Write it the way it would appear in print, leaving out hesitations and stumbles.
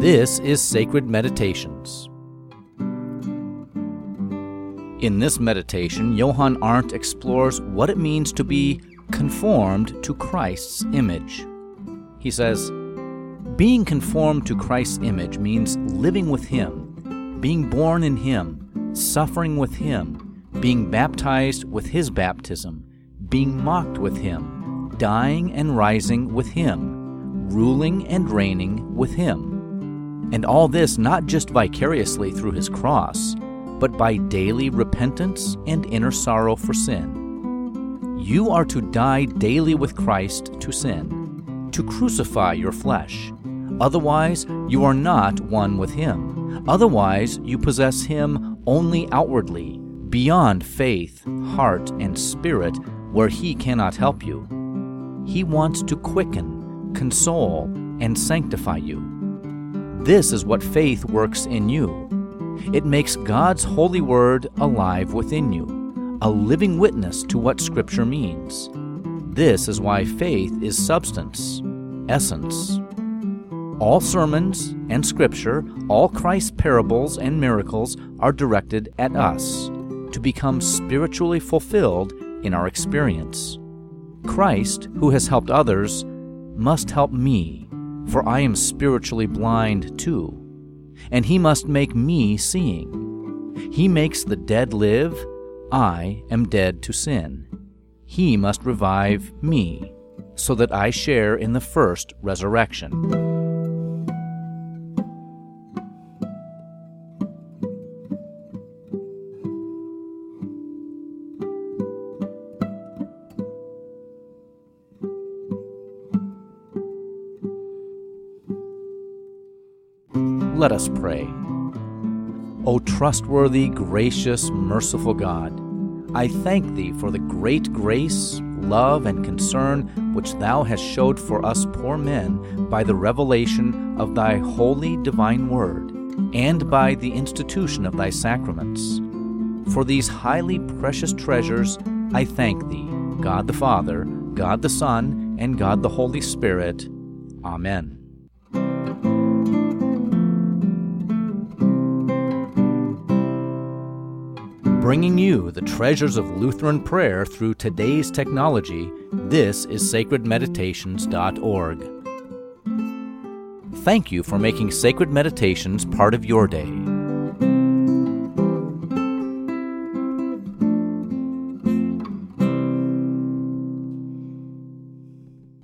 This is Sacred Meditations. In this meditation, Johann Arndt explores what it means to be conformed to Christ's image. He says, being conformed to Christ's image means living with Him, being born in Him, suffering with Him, being baptized with His baptism, being mocked with Him, dying and rising with Him, ruling and reigning with Him. And all this not just vicariously through His cross, but by daily repentance and inner sorrow for sin. You are to die daily with Christ to sin, to crucify your flesh. Otherwise, you are not one with Him. Otherwise, you possess Him only outwardly, beyond faith, heart, and spirit, where He cannot help you. He wants to quicken, console, and sanctify you. This is what faith works in you. It makes God's holy word alive within you, a living witness to what Scripture means. This is why faith is substance, essence. All sermons and Scripture, all Christ's parables and miracles are directed at us, to become spiritually fulfilled in our experience. Christ, who has helped others, must help me, for I am spiritually blind too. And He must make me seeing. He makes the dead live. I am dead to sin. He must revive me, so that I share in the first resurrection. Let us pray. O trustworthy, gracious, merciful God, I thank Thee for the great grace, love, and concern which Thou hast showed for us poor men by the revelation of Thy holy divine word, and by the institution of Thy sacraments. For these highly precious treasures I thank Thee, God the Father, God the Son, and God the Holy Spirit. Amen. Bringing you the treasures of Lutheran prayer through today's technology, this is sacredmeditations.org. Thank you for making Sacred Meditations part of your day.